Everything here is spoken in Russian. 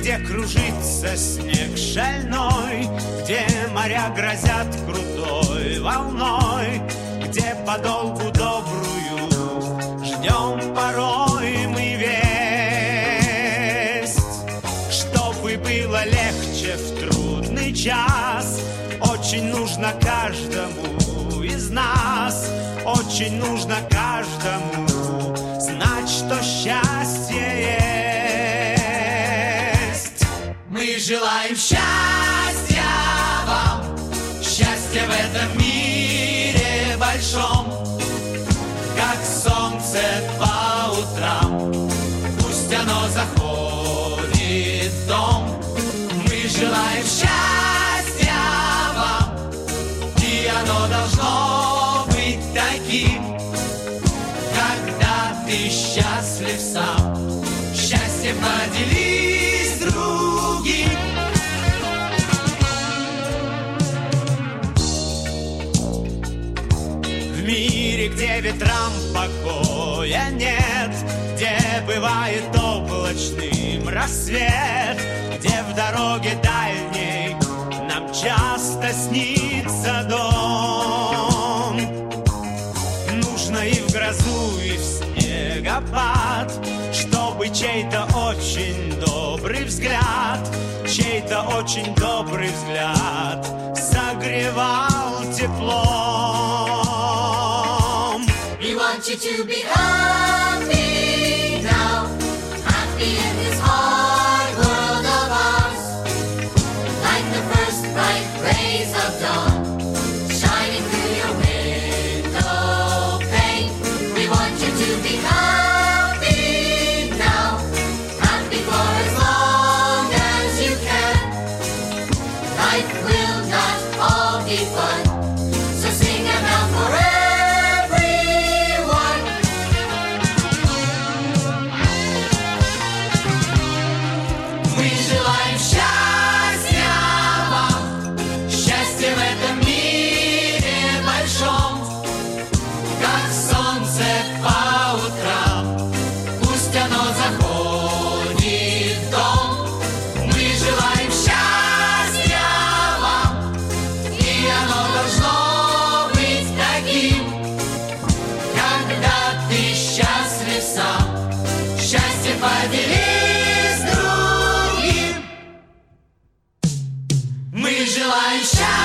где кружится снег шальной, где моря грозят крутой волной, где подолгу добрую ждем порой мы весть, чтобы было легче в трудный час. Очень нужно каждому из нас, очень нужно каждому знать, что счастье есть. Мы желаем счастья вам, счастья в этом мире большом, как солнце по утрам, пусть оно заходит в дом. Мы желаем счастья вам, и оно должно быть таким, когда ты счастлив сам, счастьем поделись с другим. В мире, где ветрам покоя нет, где бывает облачным рассвет, где в дороге дальней нам часто снится дом, нужно и в грозу, и в снегопад, чтобы чей-то очень добрый взгляд, чей-то очень добрый взгляд согревал теплом. We want you to be happy now, happy in this hard world of ours, like the first bright rays of dawn, shining through your window pane. We want you to be happy now, happy for as long as you can. Life will not all be fun, so sing them out for everyone. Мы желаем счастья вам, счастья в этом мире большом, как солнце по утрам, пусть оно заходит в дом. Мы желаем счастья вам, и оно должно быть таким, когда ты счастлив сам, счастье поделись с другим. Мы желаем счастья